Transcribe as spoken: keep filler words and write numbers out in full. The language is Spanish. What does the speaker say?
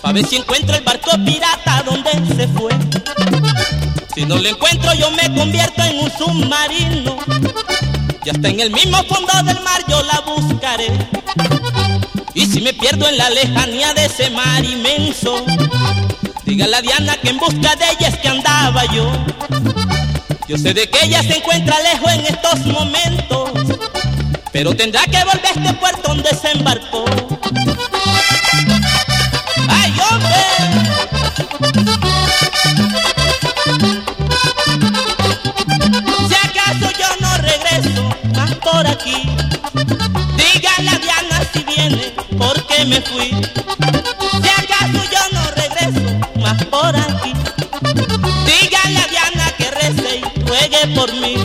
pa' ver si encuentro el barco pirata donde se fue. Si no lo encuentro yo me convierto en un submarino, y hasta en el mismo fondo del mar yo la buscaré. Y si me pierdo en la lejanía de ese mar inmenso, dígale a Diana que en busca de ella es que andaba yo. Yo sé de que ella se encuentra lejos en estos momentos, pero tendrá que volver a este puerto donde se embarcó. ¡Ay, hombre! Si acaso yo no regreso más por aquí, dígale a Diana si viene, porque me fui. Si acaso yo no regreso más por aquí, dígale a Diana que rece y ruegue por mí.